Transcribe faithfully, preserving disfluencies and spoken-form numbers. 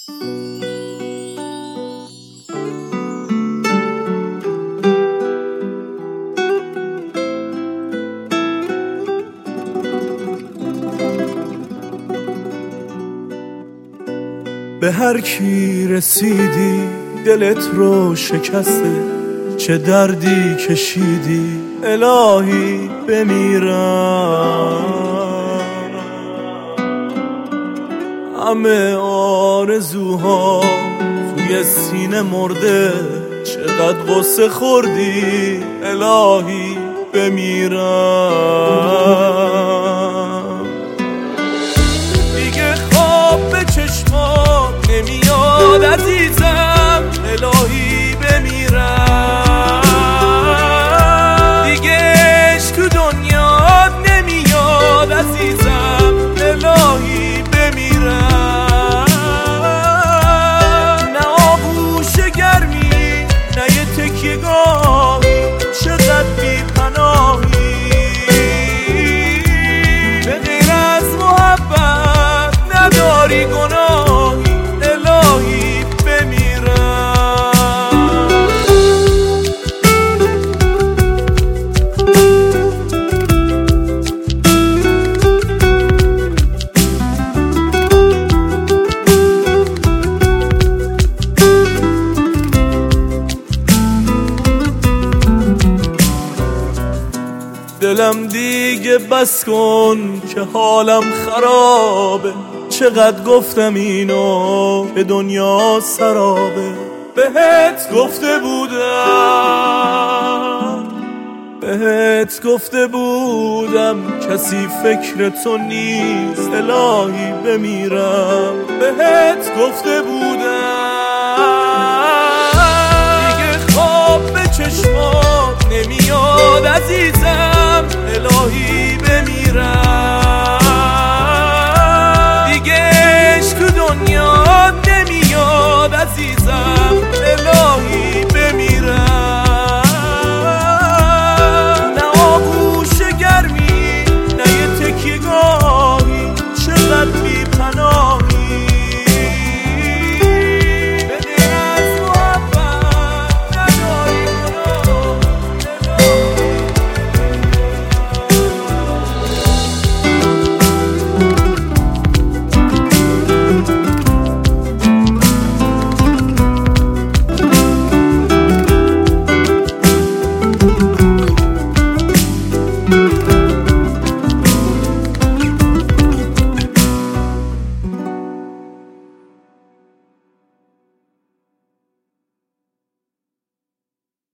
به هر کی رسیدی دلت رو شکسته، چه دردی کشیدی الهی بمیرم. همه آرزوها توی سینه مرده، چقدر غصه خوردی الهی بمیرم. دیگه خواب به چشمات نمیاد عزیزم الهی بمیرم. دیگه عشق تو دنیات نمیاد عزیزم الهی بمیرم. نه آغوش گرمی نه یه تکیه گاهی، چقدر بی پناهی. به غیر از محبت نداری گناهی الهی بمیرم. دلم دیگه بس کن که حالم خرابه، چقدر گفتم اینو که دنیا سرابه. بهت گفته بودم بهت گفته بودم کسی فکر تو نیست الهی بمیرم. بهت گفته بودم دیگه خواب به چشمات نمیاد عزیزم الهی بمیرم. دیگه عشق تو دنیا نمیاد عزیزم الهی